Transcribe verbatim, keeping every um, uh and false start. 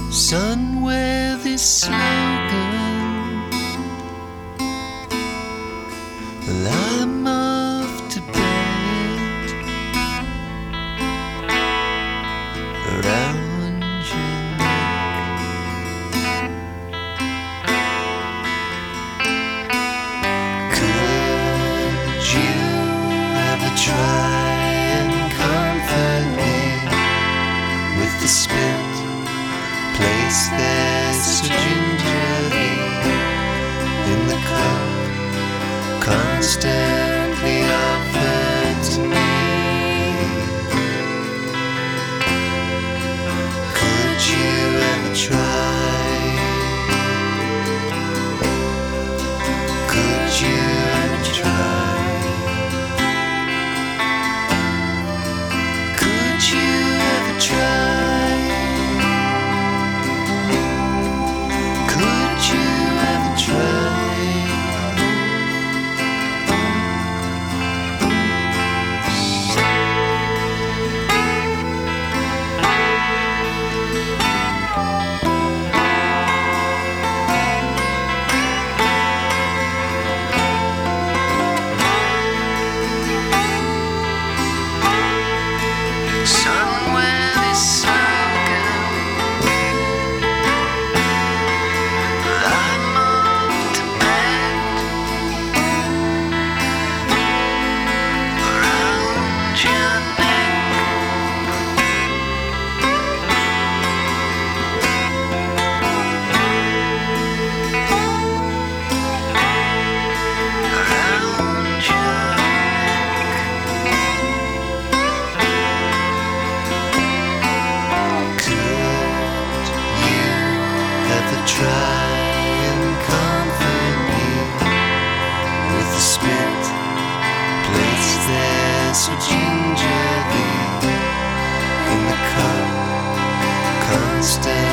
Son, wear this slogan. Well, I'm off to bed around your neck. Could you ever try and comfort me with the spit place there so gingerly in the cup constantly offered to me? Could you ever try? Could you ever try? Could you ever try? Try and comfort me with the spit placed there so gingerly in the cup constant